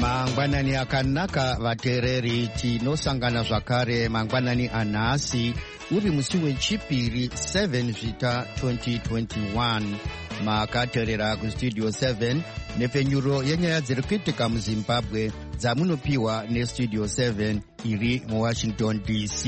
Mangwanani akanaka vateereri, tinosangana zvakare mangwanani anhasi uri musi wechipiri 7 Zvita 2021. Makateerera kustudio 7 nepfenyuro yenyaya dziri kuitika muZimbabwe dzamunopiwa nestudio 7 iri muWashington DC.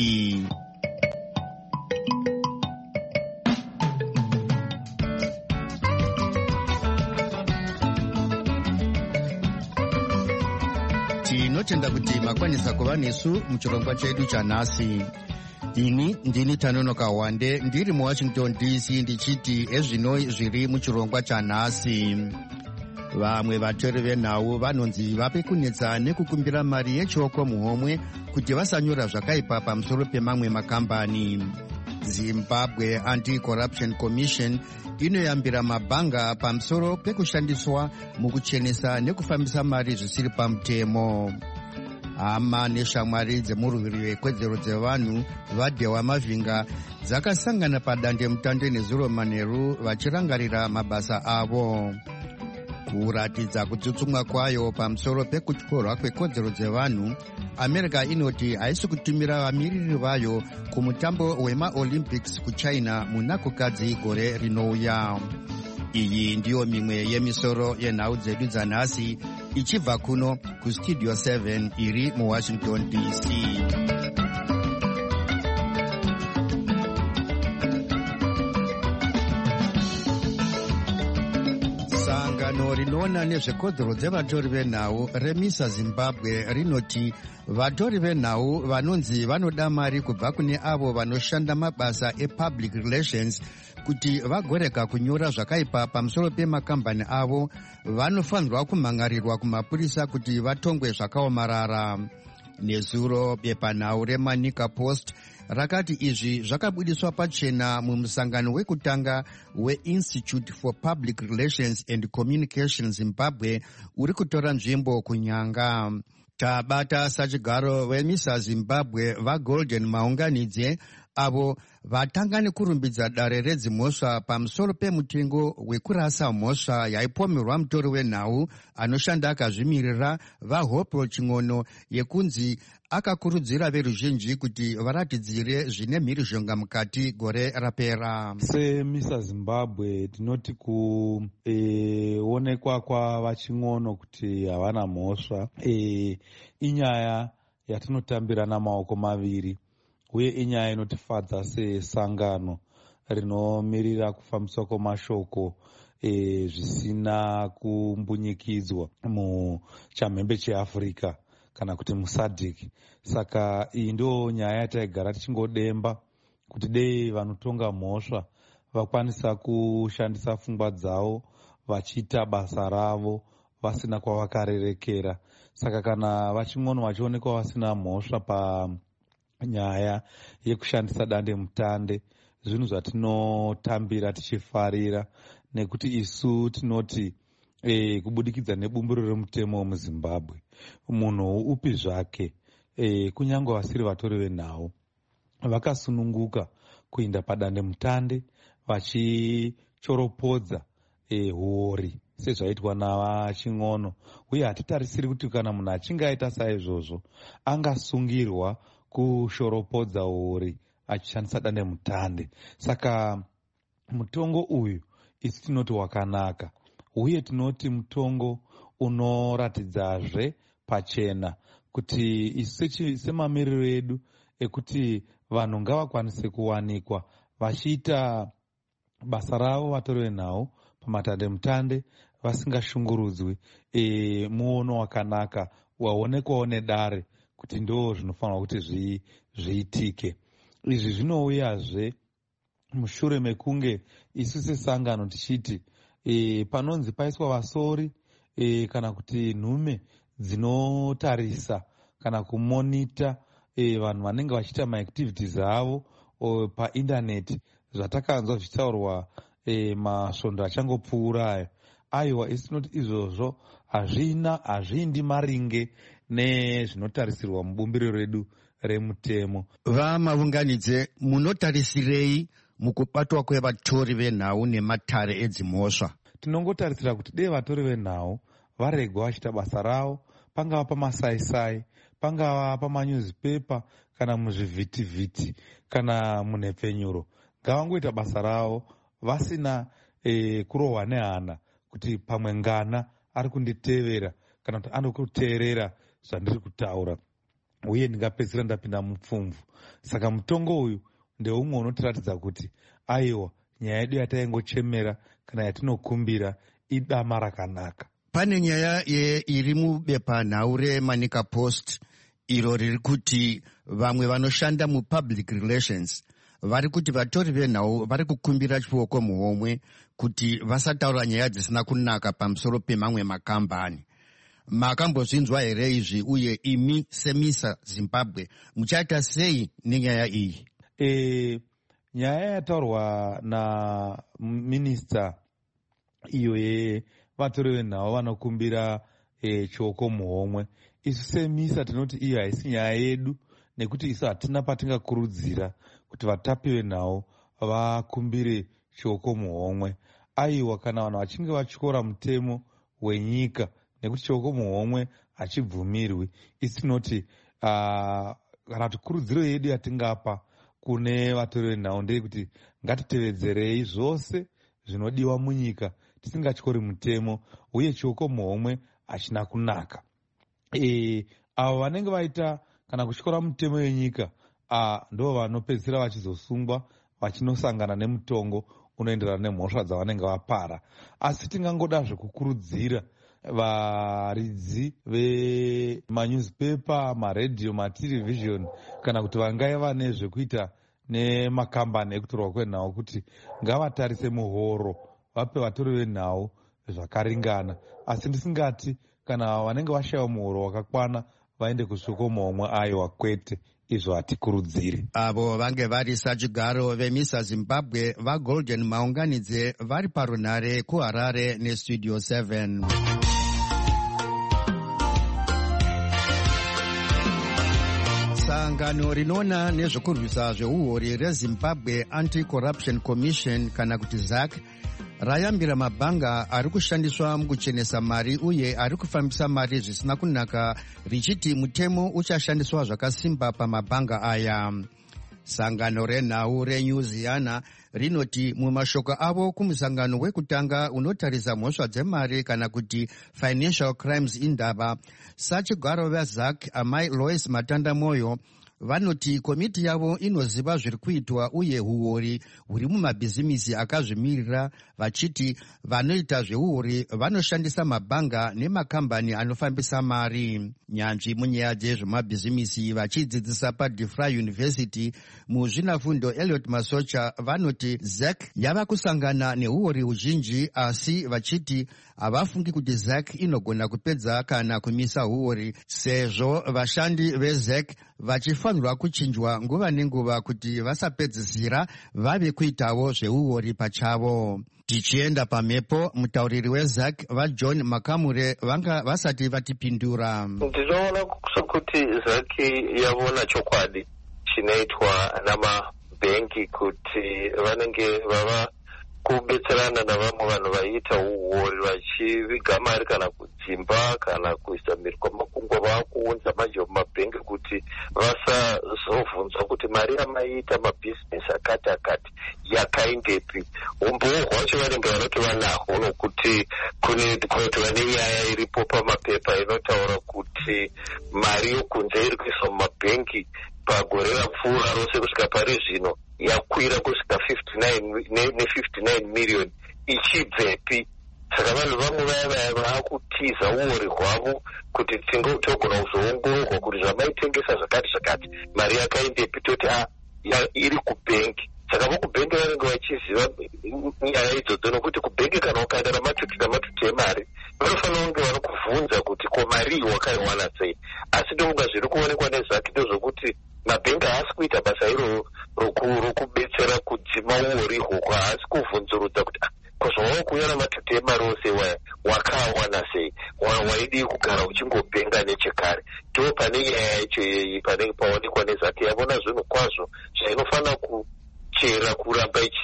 Tinotenda kuti makwanisa kuva nesu muchirongwa chedu chanhasi. Ini ndini Tanonoka Wande ndiri muWashington DC ndichiti ezvino zviri muchirongwa chanhasi. Vamwe vatori venhau vanonzi vape kunetsa nekukumbira mari yechoko muhomwe kuti vasanyora zvakaipa pamusoro pemamwe makambani. Zimbabwe Anti-Corruption Commission inoyambira mabhanga pamusoro pekushandiswa mukuchenesa nekufambisa mari zvisiri pamutemo. Hama neshamwari dzemurwiri wekodzero dzevanhu vaDhewa Mavhinga dzakasangana padande mutande nezuro manheru vachirangarira mabasa avo. Kuratidza kutsutsumwa kwayo pamusoro pekutyorwa kwekodzero dzevanhu, America inoti haisi kutumira vamiriri vayo kumutambo wemaOlympics kuChina munakukadzi gore rinouya. Iyi ndiyo mimwe yemisoro yenhau dzedu dzanhasi ichibva kuno kustudio 7 iri muWashington DC. Sangano rinoona nezvekodzero dzevatori venhau remisa Zimbabwe rinoti vatori venhau vanonzi vanoda mari kubva kune avo vanoshanda mabasa epublic relations kuti vagoreka kunyora zvakaipa pamusoro pemakambani avo vanofanirwa kumhangarirwa kumapurisa kuti vatongwe zvakaomarara. Nezuro bepanhau reManika Post rakati izvi zvakabudiswa pachena mumusangano wekutanga weInstitute for Public Relations and Communication Zimbabwe uri kutora nzvimbo kunyanga. Tabata sachigaro vemisa Zimbabwe vaGolden Maunganidze avo vatanga nekurumbidza dare redzimhosva pamusoro pemutengo wekurasa mhosva yaipomerwa mutori wenhau anoshanda akazvimirira vaHopewell Ching'ono yekunzi akakurudzira veruzhinji kuti varatidzire zvine mhirizhonga mukati gore rapera. Semisa Zimbabwe tinoti kuonekwa kwavaChing'ono kuti havana mhosva inyaya yatinotambira namaoko maviri, uye inyaya inotifadza sesangano rinomirira kufambiswa kwemashoko zvisina kumbunyikidzwa muchamhembe cheAfrica kana kuti muSADC. Saka iyi ndio nyaya yataigara tichingodemba kuti dei vanotonga mhosva vakwanisa kushandisa pfungwa dzavo vachiita basa ravo vasina kwavakarerekera. Saka kana vaChing'ono vachionekwa vasina mhosva panyaya yekushandisa dande mutande, zvinhu zvatinotambira tichifarira, nekuti isu tinoti kubudikidza nebumbiro remutemo muZimbabwe, munhu upi zvake kunyange vasiri vatori venhau vakasununguka kuenda padande mutande vachichoropodza huori sezvaitwa navaChing'ono, uye hatitarisiri kuti kana munhu achinge aita saizvozvo angasungirwa kushoropodza huori achishandisa dande mutande. Saka mutongo uyu isi tinoti wakanaka, uye tinoti mutongo unoratidzazve pachena kuti isu semamiriro edu ekuti vanhu ngavakwanise kuwanikwa vachiita basa ravo vatori venhau pamatande mutande vasingashungurudzwi, muono wakanaka waonekwawo nedare kuti ndo zvinofanirwa kuti zviitike. Izvi zvinouyazve mushure mekunge isu sesangano tichiti panonzi paiswa vasori kana kuti nhume dzinotarisa kana kumonita vanhu vanenge vachiita maactivities avo paindaneti, zvatakanzwa zvichitaurwa masvondo achangopfuura ayo. Aiwa, isi tinoti izvozvo hazviindi maringe nezvinotarisirwa mubumbiro redu remutemo. VaMaunganidze, munotarisirei mukubatwa kwevatori venhau nematare edzimhosva? Tinongotarisira kuti dei vatori venhau varegwa vachiita basa ravo pangava pamasaisai, pangava pamanewspaper, kana muzvivhitivhiti, kana munhepfenyuro, ngavangoita basa ravo vasina kurohwa nehana kuti pamwe ngana ari kunditevera kana kuti ari kuteerera zvandiri kutaura, uye ndingapedzisira ndapinda mupfumvu. Saka mutongo uyu ndeumwe unotiratidza kuti aiwa, nyaya yedu yataingochemera kana yatinokumbira idama rakanaka. Pane nyaya iri mubepanhau reManika Post iro riri kuti vamwe vanoshanda mupublic relations vari kuti vatori venhau vari kukumbira chioko muhomwe kuti vasataura nyaya dzisina kunaka pamusoro pemamwe makambani. Makambozvinzwa here izvi, uye imi seMISA Zimbabwe muchaita sei nenyaya iyi? Nyaya yataurwa naminista iyo yevatori venhau vanokumbira chioko muhomwe, isu seMISA tinoti iyo haisi nyaya yedu, nekuti isu hatina patingakurudzira kuti vatapi venhau vakumbire chioko muhomwe. Aiwa, kana vanhu vachinge vatyora mutemo wenyika, nekuti chioko muhomwe hachibvumirwi, isu tinoti kana kuti kurudziro yedu yatingapa kune vatori venhau ndeyekuti ngatitevedzerei zvose zvinodiwa munyika tisingatyori mutemo, uye chioko muhomwe hachina kunaka. Avo vanenge vaita kana kutyora mutemo yenyika ndo vanopedzisira vachizosungwa vachinosangana nemutongo unoenderana nemhosva dzavanenge vapara. Asi tingangoda zvekukurudzira varidzi vemanewspaper, maredhiyo, matelevhizhoni, kana kuti vangaiva nezvekuita nemakambani ekutorwa kwenhau kuti ngavatarise muhoro vape vatori venhau zvakaringana. Asi ndisingati kana vanenge vashayiwa muhoro wakakwana vaende kuchioko muhomwe, aiwa kwete, izvo hatikurudziri. Avo vange vari sachigaro veMISA Zimbabwe vaGolden Maunganidze vari parunhare kuHarare neStudio 7. Sangano rinoona nezvekurwisa zveuhori reZimbabwe Anti-Corruption Commission kana kuti ZAC rayambira mabhanga ari kushandiswa mukuchenesa mari uye ari kufambisa mari zvisina kunaka, richiti mutemo uchashandiswa zvakasimba pamabhanga aya. Sangano renhau reNyuziana rinoti mumashoko avo kumusangano wekutanga unotarisa mhosva dzemari kana kuti Financial Crimes Indaba, sachigaro veZAC amai Lois Matanda Moyo vanoti komiti yavo inoziva zviri kuitwa uye huori huri mumabhizimisi akazvimirira, vachiti vanoita zveuhori vanoshandisa mabhanga nemakambani anofambisa mari. Nyanzvi munyaya dzezvemabhizimisi vachidzidzisa paDeFry University muzvinafundo Elliot Masocha vanoti ZAC yava kusangana neuhori huzhinji, asi vachiti havafungi kuti ZAC inogona kupedza kana kumisa huori, sezvo vashandi veZAC vachifanirwa kuchinjwa nguva nenguva kuti vasapedzisira vave kuitawo zveuhori pachavo. Tichienda pamhepo, mutauriri weZAC vaJohn Makamure vanga vasati vatipindura. Ndinoona sokuti ZAC yavona chokwadi chinoitwa namabhengi kuti vanenge vava kubetserana navamwe vanhu vaiita uori vachiviga mari kana kudzimba kana kuisa mhiri kwamakungwa vakuunza manje mumabhengi kuti vasazovhunzwa kuti mari yamaiita mabhizinesi akati akati yakaindepi. Umboo hwacho vanenge vanoti vanahwo nokuti kunotova nenyaya iripo pamapepa inotaura kuti mari yokunze iri kuiswa mumabhengi pagore rapfuura rose kusvika pari zvino yakwira kusvika 59 million. Ichibvepi? Saka vanhu vamwe vaya vaakutiza uori hwavo kuti togona kuzoongororwa kuti zvamaitengesa zvakati zvakati mari yakaindepi, toti iri kubhengi. Saka vokubhengi vanenge vachiziva nyaya idzodzo, nokuti kubhengi kana ukaenda namatuti emari vanofanira kunge vanokubvunza kuti ko mari wakaiwana sei. Asi ndokunga zviri kuonekwa neZAC ndozvokuti mabhengi haasi kuita basa iro rokubetsera kudzima uori hwoko, haasi kuvhunzurudza kuti kozvawava kuuya namatuti emari ose waya wakawana sei, waidii kugara uchingobhenga nechekare. Ndo pane nyaya yacho iyoyi paonekwa neZAC yavona zvinhu kwazvo zvainofanira kuchera kuramba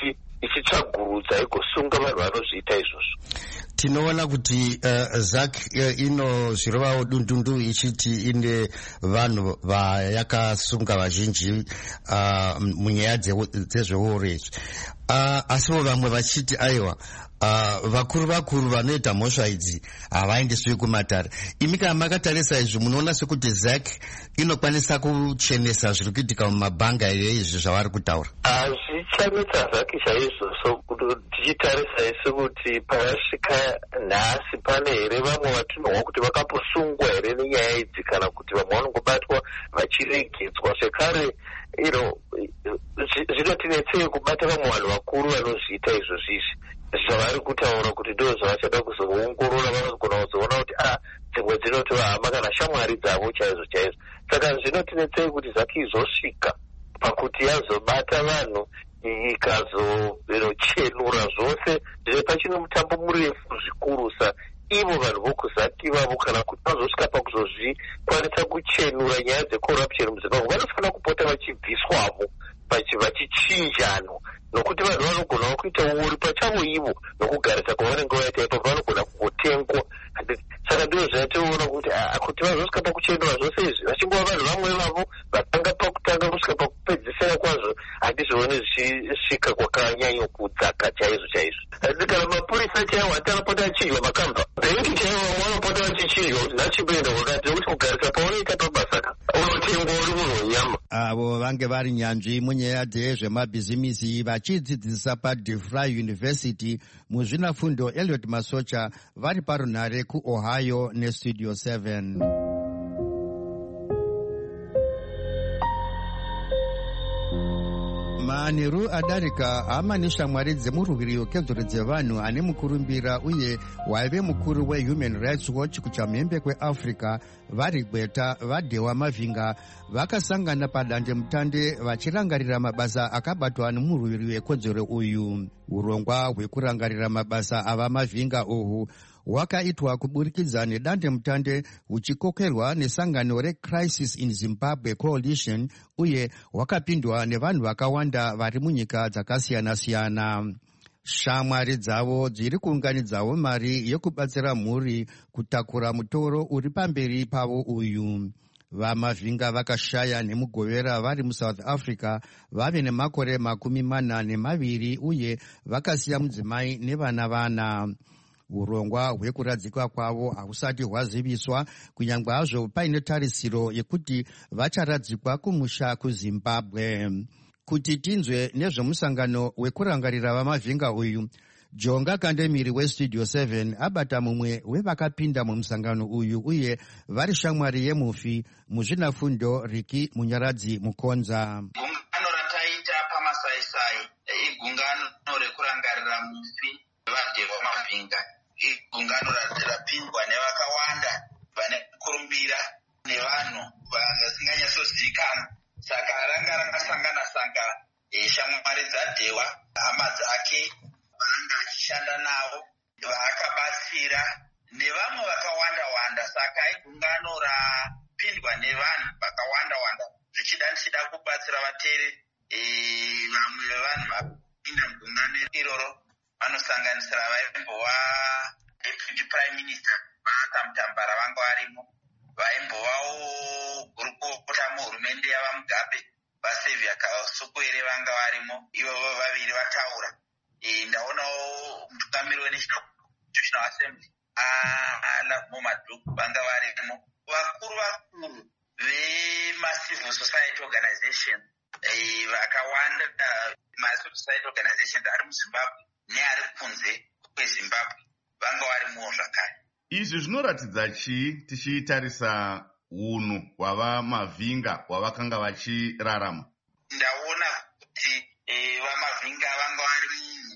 ichitsvagurudza igosunga vanhu vanozviita izvozvo. Tinoona kuti ZAC inozvirovawo dundundu ichiti ine vanhu vayakasunga vazhinji munyaya dzezveurezvi, asiwo vamwe vachiti aiwa vakuru vanoita mhosva idzi havaendeswi kumatare. Imi kana makatarisa izvi munoona sekuti ZAC inokwanisa kuchenesa zviri kuitika mumabhanga izvi zvavari kutaura? Zvichanetsa ZAC chaizvo. So tichitarisa isi kuti parasvika nhasi pane here vamwe vatinonwa kuti vakaposungwa here nenyaya idzi, kana kuti vamwe vanongobatwa vachiregedzwa. Zvekare zvinotinetsei kubata vamwe vanhu vakuru vanozviita izvozvizvi zvavari kutaura kuti ndo zvavachada kuzoongorora. Vanogona kuzoona kuti dzimwe dzinotovahama kana shamwari dzavo chaizvo chaizvo. Saka zvinotinetsei kuti ZAC izosvika pakuti yazobata vanhu ikazochenura zvose zviri pachino mutambo murefu zvikurusa. Ivo vanhu vokuZAC ivavo kana kuti vazosvika pakuzozvikwanisa kuchenura nyaya dzecorruption muZimbabwe, vanofanira kupota vachibviswavo vachichinjano, nokuti vanhu vanogona kuita uori pachavo ivo nokugarisa kwavanenge vaita ipapo vanogona kungotengwa. Saka ndizvo zvatoona kuti vazosvika pakuchenura zvose izvi vachingova vanhu vamwe vavo vatanga pakutanga kusvika pakupedzisira kwazvo, handizvioni zvichisvika kwakanyanya kudzaka chaizvo chaizvo. Asi kana mapurisa chaiwo atarapota achidya makamva, bhengi chaiwo vamwe vanopota vachichinjwa kuti nhachimboenda kwakati, nokuti kugarisa paunoita pabasa unotengwa uri munhu wenyama. Avo vange vari nyanzvi munyaya dzezvemabhizimisi vachidzidzisa paDeFry University muzvinafundo Elliot Masocha vari parunhare kuOhio neStudio 7. Manheru adarika hama neshamwari dzemurwiri wekodzero dzevanhu ane mukurumbira uye waive mukuru weHuman Rights Watch kuchamhembe kweAfrica vari Gweta vaDhewa Mavhinga vakasangana padandemutande vachirangarira mabasa akabatwa nemurwiri wekodzero uyu. Urongwa hwekurangarira mabasa ava Mavhinga uhu hwakaitwa kuburikidza nedandemutande huchikokerwa nesangano reCrisis in Zimbabwe Coalition uye hwakapindwa nevanhu vakawanda vari munyika dzakasiyana-siyana. Shamwari dzavo dziri kuunganidzawo mari yekubatsira mhuri kutakura mutoro uri pamberi pavo uyu. VaMavhinga vakashaya nemugovera vari muSouth Africa vave nemakore 42 uye vakasiya mudzimai nevana vana. Urongwa hwekuradzikwa kwavo hausati hwaziviswa, kunyangwe hazvo paine tarisiro yekuti vacharadzikwa kumusha kuZimbabwe. Kuti tinzwe nezvemusangano wekurangarira vaMavhinga uyu, Jonga Kandemiri weStudio 7 abata mumwe wevakapinda mumusangano uyu uye vari shamwari yemufi muzvinafundo Riki Munyaradzi Mukonza. Gungano rataita pamasaisai igungano rekurangarira mufi vaDhewa Mavhinga. Igungano rapindwa nevakawanda vane kurumbira nevanhu vasinganyasozivikanwa. Saka ranga rakasangana shamwari dzaDhewa, hama dzake vaanga achishanda navo, vaakabatsira nevamwe vakawanda-wanda. Saka igungano rapindwa nevanhu vakawanda-wanda zvichida ndichida kubatsira vateere. Vamwe vevanhu vapinda mugungano iroro vanosanganisira vaimbova Deputy Prime Minister vakamutambara vanga varimo, vaimbovawo gurukota muhurumende yavaMugabe vaSevia Kasukwere vanga varimo, ivovo vaviri vataura. Ndaonawo mutungamiri weNational Assembly mumadhuku vanga varimo, vakuru vemacivil society organization vakawanda, macivil society organizations ari muZimbabwe neari kunze kweZimbabwe vanga varimuwo zvakare. Izvi zvinoratidza chii tichitarisa unhu hwavaMavhinga hwavakanga vachirarama? Ndaona kuti vaMavhinga vanga vari munhu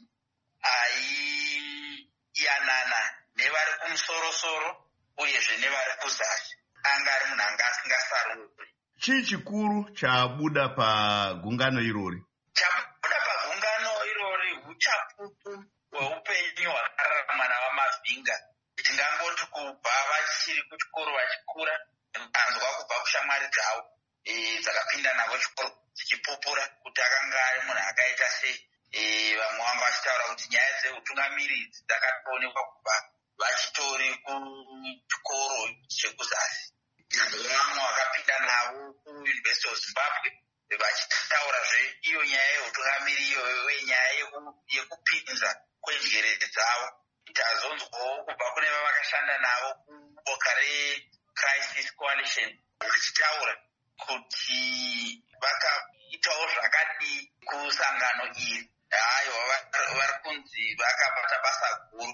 aiyanana nevari kumusoro-soro uyezve nevari kuzasi. Anga ari munhu anga asingasaruri. Chii chikuru chabuda pagungano irori? Chabuda pagungano irori huchapupu hweupenyu hwakararama navaMavhinga. Ndingangoti kubva vachiri kuchikoro vachikura, anzwa kubva kushamwari dzavo dzakapinda navo chikoro dzichipupura kuti akanga ari munhu akaita sei. vamwe vanga vachitaura kuti nyaya dzeutungamiri dzakatoonekwa kubva vachitori kuchikoro chekuzasi. Vamwe vakapinda navo kuUniversity of Zimbabwe vachitaurazve iyo nyaya yeutungamiri iyoyo nyaya yekupinza kwenjere dzavo. Tazonzwawo kubva kune vavakashanda navo kuboka reCrisis Coalition vachitaura kuti vakaitawo zvakadii kusangano iri. Haiwa vari kunzi vakabata basa guru.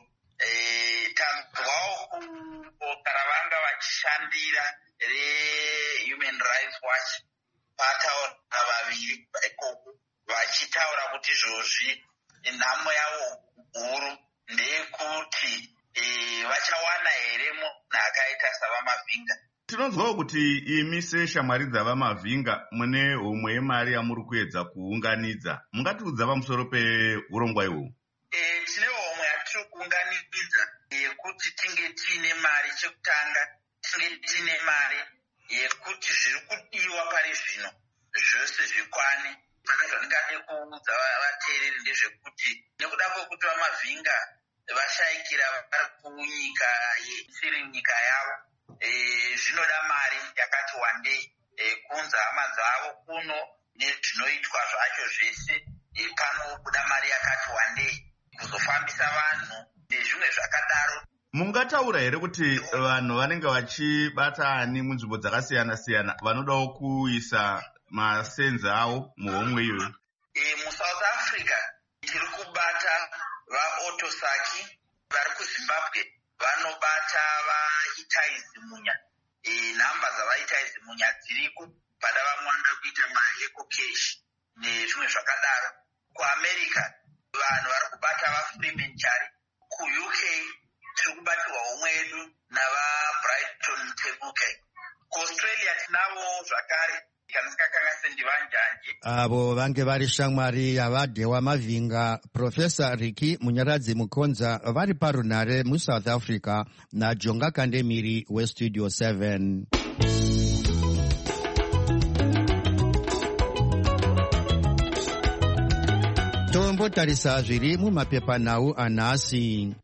Tanzwawo kuboka ravanga vachishandira reHuman Rights Watch pataura vaviri ikoko vachitaura kuti izvozvi nhamo yavo guru ndeyekuti vachawana here munhu akaita savamavhinga. Tinonzwawo kuti imi seshamwari dzavamavhinga mune homwe yemari yamuri kuedza kuunganidza. Mungatiudza pamusoro peurongwa ihwohwu? Tine homwe yatiri kuunganidza yekuti tinge tiine mari. Chekutanga tinge tiine mari yekuti zviri kudiwa pari zvino zvose zvikwane. Saka zvandingade kuudza vateereri ndezvekuti nekuda kwekuti vamavhinga vashayikira vari kunyika isiri nyika yavo, zvinoda mari yakati wandei kunza hama dzavo kuno nezvinoitwa zvacho zvese. Panobuda mari yakati wandei kuzofambisa vanhu nezvimwe zvakadaro. Mungataura here kuti vanhu vanenge vachibata ani munzvimbo dzakasiyana-siyana vanodawo kuisa masenzi avo muhomwe iyoyo? MuSouth Africa tiri kubata vaOtosaki vari kuZimbabwe vanobata vaItai Zimunya. Nhamba dzavaItai Zimunya dziriko pada vamwe vanoda kuita maEco Cash nezvimwe zvakadaro. KuAmerica vanhu vari kubata vaFreeman Chari. KuUK tiri kubatirwa homwe yedu navaBrighton Tebuke. KuAustralia tinavo zvakare avo vange vari shamwari yavadhewa mavhinga Profesa Riki Munyaradzi Mukonza vari parunhare muSouth Africa naJonga Kandemiri weStudio 7. Tombotarisa zviri mumapepanhau anhasi.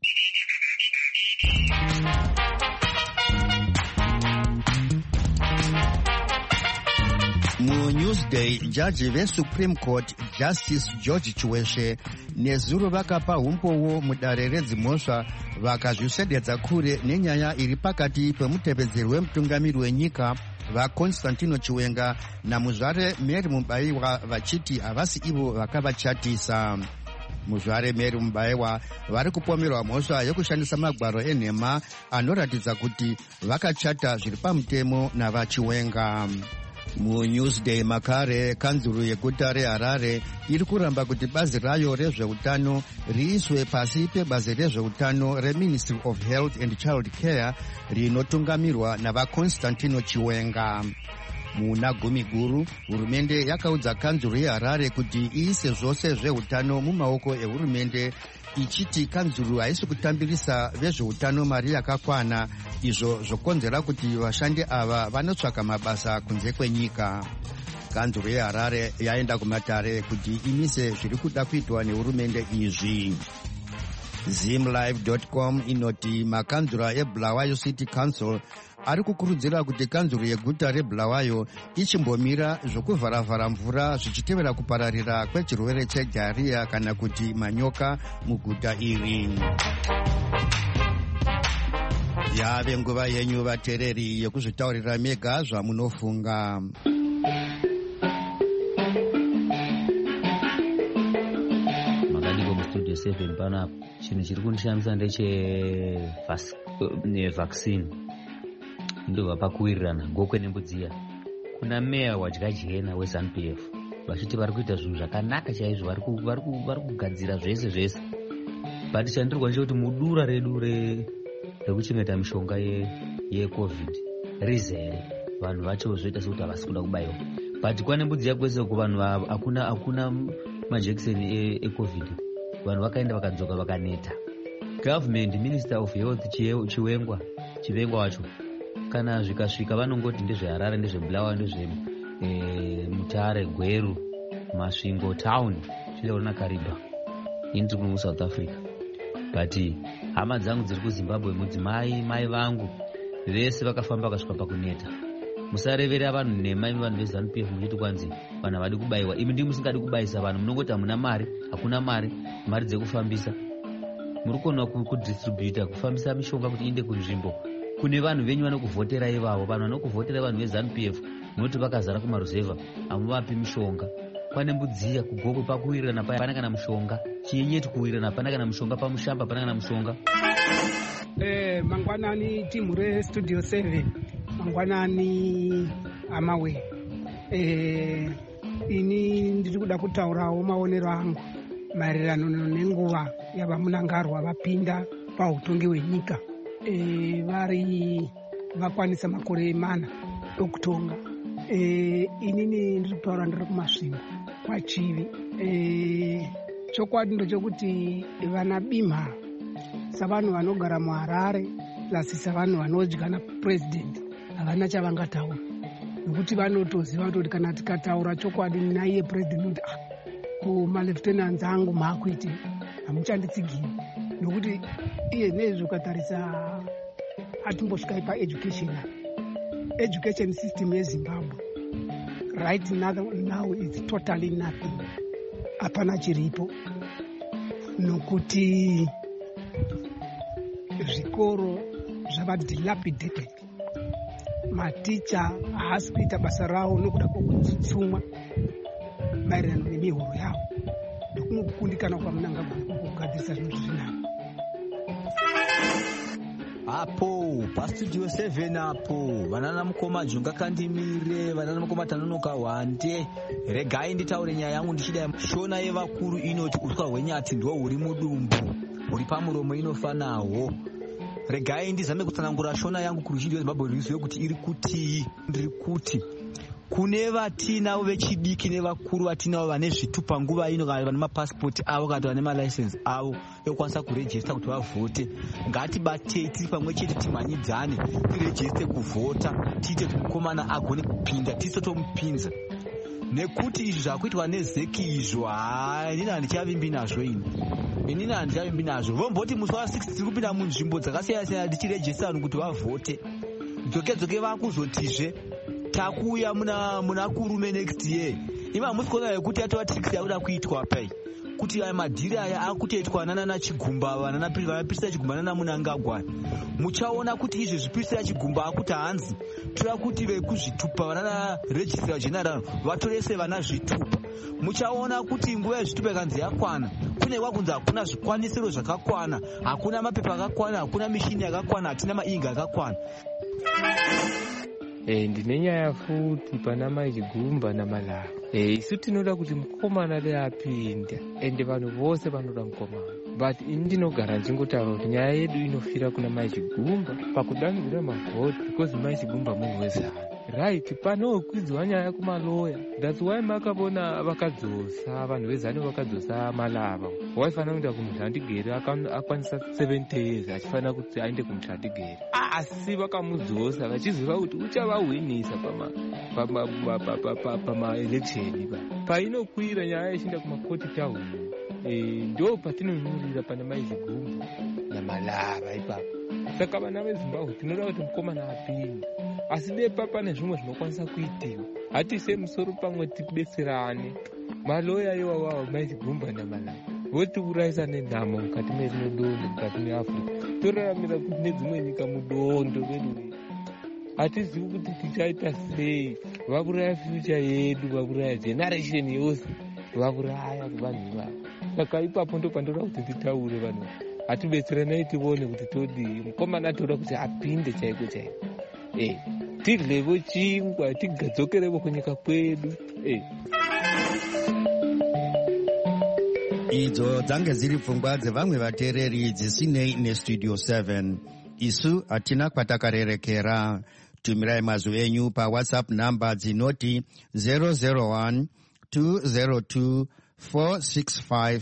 MuNewsday, jaji veSupreme Court Justice George Chiweshe nezuro vakapa umbowo mudare redzimhosva vakazvisvededza kure nenyaya iri pakati pemutevedzeri wemutungamiri wenyika vaConstantino Chiwenga namuzvare Mary Mubaiwa vachiti havasi ivo vakavachatisa. Muzvare Mary Mubaiwa vari kupomerwa mhosva yokushandisa magwaro enhema anoratidza kuti vakachata zviri pamutemo navaChiwenga. MuNewsday makare kanzuru yeguta reHarare iri kuramba kuti bazi rayo rezveutano riiswe pasi pebazi rezveutano reMinistry of Health and Child Care rinotungamirwa navaConstantino Chiwenga. Muna gumi guru hurumende yakaudza kanzuru yeHarare kuti iise zvose zveutano mumaoko ehurumende, ichiti kanzuru haisi kutambirisa vezveutano mari yakakwana, izvo zvokonzera kuti vashandi ava vanotsvaka mabasa kunze kwenyika. Kanzuru yeHarare yaenda kumatare kuti imise zviri kuda kuitwa nehurumende izvi. Zimlive.com inoti makanzura eBulawayo City Council ari kukurudzira kuti kanzuru yeguta reBulawayo ichimbomira zvokuvharavhara mvura zvichitevera kupararira kwechirwere chediarrhea kana kuti manyoka muguta iri. Yave nguva yenyu vateereri yekuzvitaurira mega zvamunofunga. Makadiko mustudio 7 panapo chinhu chiri kundishamisa vaccine ndobva pakuwirirana gokwe nembudziya. Kuna meya wadya weZANU-PF vachiti vari kuita zvinhu zvakanaka chaizvo, vari kugadzira zvese zvese, but chandirwa ndechekuti mudura redu rekuchengeta mishonga yeCovid rizere, vanhu vacho zvoita sekuti havasi kuda kubaiwa. But kwane mbudziya kwese kuvanhu hakuna majekiseni eCovid, vanhu vakaenda vakadzoka vakaneta. Government Minister of Health Chivengwa wacho kana zvikasvika vanongoti ndezveHarare, ndezveBulawayo, ndezvemutare, Gweru, Masvingo town, Filauna Kariba. Ini tiri South Africa. But hama dzangu dziri kuZimbabwe mudzimai mai vangu vese vakafamba vakasvika pakuneta. Musarevera vanhu nema imi vanhu veZANU-PF muchiti kwanzi vanhu havadi kubayiwa. Imi ndimi musingadi kubayisa vanhu, munongoti hamuna mari, hakuna mari dzekufambisa. Muri kuona kudistributa kufambisa mishonga kuti iende kunzvimbo kune vanhu venyu vanokuvhotera ivavo. Vanhu vanokuvhotera vanhu veZANU-PF munoti vakazara kumaruzevha hamuvapi mishonga. Pane mbudziya kugokwe pakuwirirana paya hapana kana mushonga. Chiyenyeti kuwirirana hapana kana mushonga. Pamushamba hapana kana mushonga. Mangwanani timu reStudio 7 mangwanani amawe. Ini ndiri kuda kutaurawo maonero angu maererano nenguva yavamunangarwa vapinda pautongi hwenyika. Vari vakwanisa makore 4 okutonga. Inini ndiri kutaura ndiri kumasvingo kwaChivi. Chokwadi ndochokuti vana Bima savanhu vanogara muHarare plasi savanhu vanodya napurezidendi havana chavangataura, nokuti vanotoziva kuti kana tikataura chokwadi naiye purezidendi kuti kumaleftenants angu maakuiti hamuchanditsigiri, nokuti iye nezvo ukatarisa atimbosvika paeducation system yeZimbabwe right now is totally nothing. Hapana chiripo, nokuti zvikoro zvava dilapidated. Maticha haasi kuita basa ravo nokuda kwokutsutsumwa maererano nemihoro yavo. Ndokunokukundikana kwamunangagwa kugadzirisa zvinhu zvinani. Apo paStudio 7 apo vanana mukoma Junga Kandimire, vanana mukoma Tanonoka Wande, regai nditaure nyaya yangu ndichida shona yevakuru inoti uswa hwenyati ndwo huri mudumbu huri pamuromo inofanawo. Regai ndizame kutsanangura shona yangu kuruchidi weZimbabwe rizive kuti iri kutii. Ndiri kuti kune vatinavo vechidiki nevakuru vatinavo vane zvitupa nguva ino kana vane mapasipoti avo kana vane malaisensi avo ekukwanisa kurejista kuti vavhote, ngatibatei tiri pamwe chete, timhanyidzane tirejiste kuvhota, tiite kuti mukomana agone kupinda tisotomupinza. Nekuti izvi zvakuitwa neZeki izvo inini handichavimbi nazvo. Inini handichavimbi nazvo. Vomboti musi wa6 tiri kupinda munzvimbo dzakasiyana siyana tichirejista vanhu kuti vavhote, dzoke vakuzotizve takuya muna kurume next year. Ima musikona yekuti atova tricks yakuda kuitwa pai kuti aya madhiri aya akutoitwa nana Chigumba, vanapirisa Chigumba nana Munangagwa. Muchaona kuti izvi zvipirisa Chigumba akuti hanzi tora kuti vekuzvitupa vanana registrar general vatorese vana zvitupa. Muchaona kuti nguva yezvitupa ikanzi yakwana, kune kwakunzi hakuna zvikwanisiro zvakakwana, hakuna mapepa akakwana, hakuna mishini yakakwana, hatina mainga akakwana. Ndine nyaya futi pana mai Chigumba naMalava. Isu tinoda kuti mukomana apinda ende vanhu vose vanoda mukomana. But ini ndinogara ndingotaura kuti nyaya yedu inofira kuna mai Chigumba pakudanidzira mavhoti, because mai Chigumba munhu weZANU. Right, panokwidzwa nyaya kumaloya. That's why makabona vakadzosa vanhu veZANU vakadzosa Malava. Waifanira kuenda kumuZandigere akwanisa 70 years achifanira kuti aende kumuZandigere. Asi vakamudzosa vachiziva kuti uchavahwinisa pamaelection. Painokwira nyaya ichienda kumakoti tauni, ndo patinonyorera pana mai Chigumba naMalava ipapo. Saka vana veZimbabwe tinoda kuti mukomana apinde. Asi depa pane zvimwe zvinokwanisa kuitiwa. Hatise musoro pamwe tibetserane. Maloya iwawawo mai Chigumba naMalava votiurayisa nenhamo mukati meRinodondo, mukati meAfrica. Toraramira kuti nedzimwe nyika mudondo vedu. Hatizivi kuti tichaita sei. Vauraya future yedu, vauraya generation yose, vauraya vanhu ivavo. Saka ipapo ndo pandoda kuti titaure vanhu. Hatibetseranai tione kuti todi mukomana toda kuti apinde chaiko chaiko. Tiryevo chingwa, tigadzokerevo kunyika kwedu. Idzo dzange dziri pfungwa dzevamwe vateereri dzisinei neStudio 7. Isu hatina kwatakarerekera. Tumirai mazwi enyu paWhatsApp namba dzinoti 001 202 465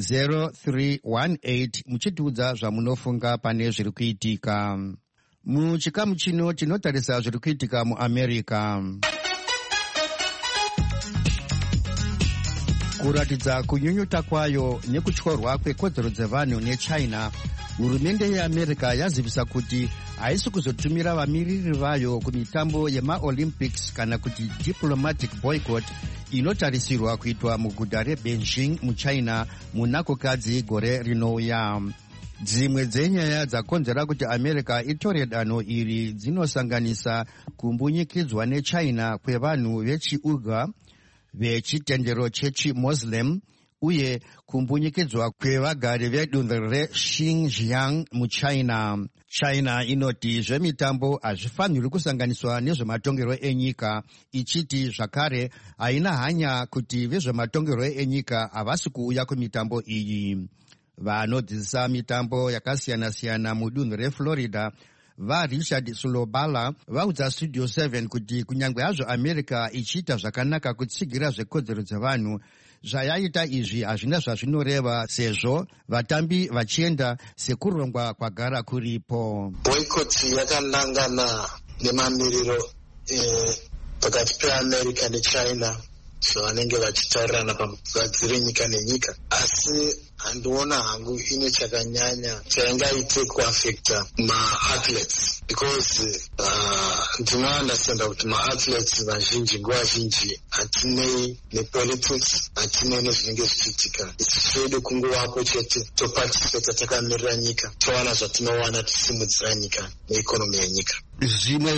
0318 muchitiudza zvamunofunga pane zviri kuitika. Muchikamu chino tinotarisa zviri kuitika muAmerica. kuratidza kunyunyuta kwayo nekutyorwa kwekodzero dzevanhu nechina, hurumende yeamerica yazivisa kuti haisi kuzotumira vamiriri vayo kumitambo yemaolympics kana kuti diplomatic boycott inotarisirwa kuitwa muguta rebeijing muchina muna kukadzi gore rinouya. Dzimwe dzenyaya dzakonzera kuti america itore danho iri dzinosanganisa kumbunyikidzwa nechina kwevanhu vechiuighur vechitendero chechimuslim uye kumbunyikidzwa kwevagari vedunhu reXinjiang muchina. China inoti zvemitambo hazvifanirwi kusanganiswa nezvematongerwo enyika, ichiti zvakare haina hanya kuti vezvematongerwo enyika havasi kuuya kumitambo iyi. Vanodzidzisa mitambo yakasiyana-siyana mudunhu reFlorida vaRichard Sulobala vaudza Studio 7 kuti kunyange hazvo America ichiita zvakanaka kutsigira zvekodzero dzevanhu, zvayaita izvi hazvina zvazvinoreva sezvo vatambi vachienda sekurongwa kwagara kuripo. Boycott yakanangana nemamiriro pakati peAmerica nechina zvavanenge vachitaurirana pamugadzire nyika nenyika, asi handiona hangu ine chakanyanya chaingaite kuafekta maathletes because ndinoandastanda kuti maathletes vazhinji nguva zhinji hatinei nepolitics, hatinei nezvinenge zvichiitika. Isi twedu kunguvapo chete topatisipeta takamirira nyika, towana zvatinowana tisimudzira nyika neikonomi yenyika. Zvimwe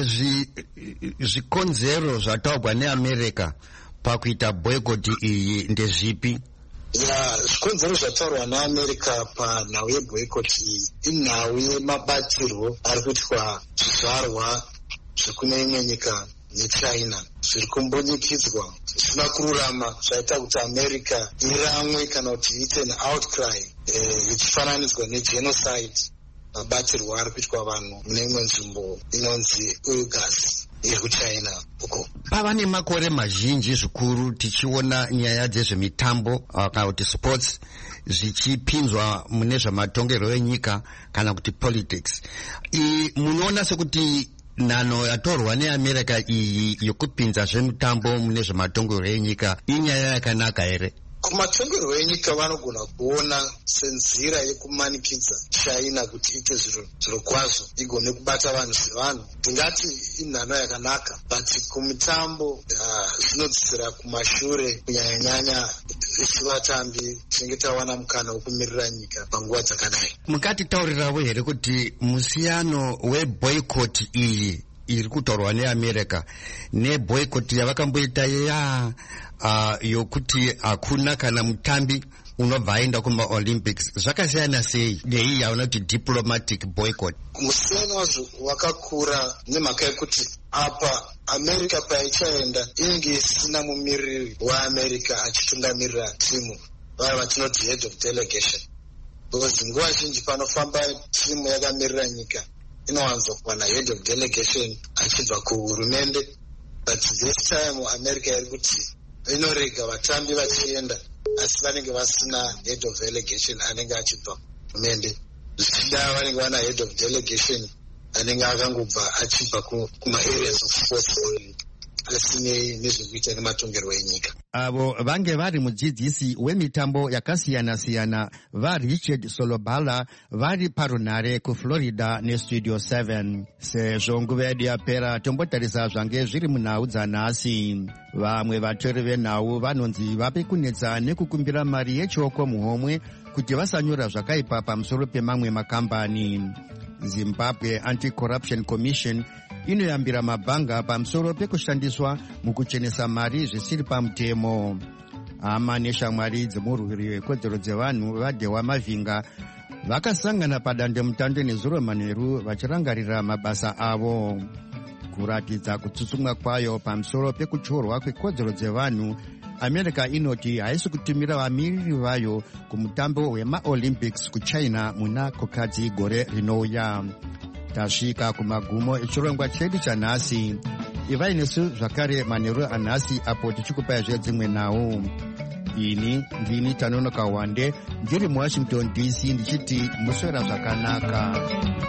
zvikonzero zvataurwa neAmerica pakuita boycott iyi ndezvipi? Zvikonzero zvataurwa neAmerica panhau yeboycott iyi inhau yemabatirwo ari kuitwa zvizvarwa zvekune imwe nyika nechina zviri kumbunyikidzwa zvisina kururama, zvaita kuti America iramwe kana kuti iite outcry ichifananidzwa negenocide, mabatirwo ari kuitwa vanhu mune imwe nzvimbo inonzi Uyghurs yekuchina uko. Pava nemakore mazhinji zvikuru tichiona nyaya dzezvemitambo kana kuti sports zvichipinzwa mune zvematongerwo enyika kana kuti politics. Munoona sekuti nhano yatorwa neAmerica iyi yokupinza zvemitambo mune zvematongerwo enyika inyaya yakanaka here? Kumatongerwo enyika vanogona kuona senzira yekumanikidza china kuti ite zviro kwazvo igone kubata vanhu sevanhu. Ndingati inhano yakanaka, but kumitambo zvinodzisira kumashure kunyanya-nyanya sevatambi tinenge tawana mukana wekumirira nyika panguva dzakadai. Mukatitaurirawo here kuti musiyano weboycott iyi iri kutaurwa neAmerica neboycott yavakamboita yokuti hakuna kana mutambi unobva aenda kumaolympics zvakasiyana sei neiyi yaona kuti diplomatic boycott? Musiyano wazvo wakakura nemhaka yekuti apa America paichaenda inenge isina mumiriri waAmerica achitungamirira timu, vaya vatinoti head of delegation, because nguva zhinji panofamba timu yakamirira nyika inowanzo kuwana head of delegation achibva kuhurumende, but this time America iri kuti inorega vatambi vachienda asi vanenge vasina head of delegation anenge achibva kuhurumende, zvichida vanenge vana head of delegation anenge akangobva achibva kuma-areas of sports only asine nezvekuita nematongerwo enyika. Avo vange vari mudzidzisi wemitambo yakasiyana-siyana vaRichard Solobala vari parunhare kuFlorida neStudio 7. Sezvo nguva yedu yapera tombotarisa zvange zviri munhau dzanhasi. Vamwe vatori venhau vanonzi vape kunetsa nekukumbira mari yechioko muhomwe kuti vasanyora zvakaipa pamusoro pemamwe makambani. Zimbabwe Anti-Corruption Commission inoyambira mabhanga pamusoro pekushandiswa mukuchenesa mari zvisiri pamutemo. Hama neshamwari dzemurwiri wekodzero dzevanhu vaDhewa Mavhinga vakasangana padandemutande nezuro manheru vachirangarira mabasa avo. Kuratidza kutsutsumwa kwayo pamusoro pekutyorwa kwekodzero dzevanhu, America inoti haisi kutumira vamiriri vayo kumutambo wemaolympics kuchina muna kukadzi gore rinouya. Tasvika kumagumo echirongwa chedu chanhasi. Ivai nesu zvakare manheru anhasi apo tichikupai zvedzimwe nhau. Ini ndini Tanonoka Wande ndiri muWashington DC ndichiti muswera zvakanaka.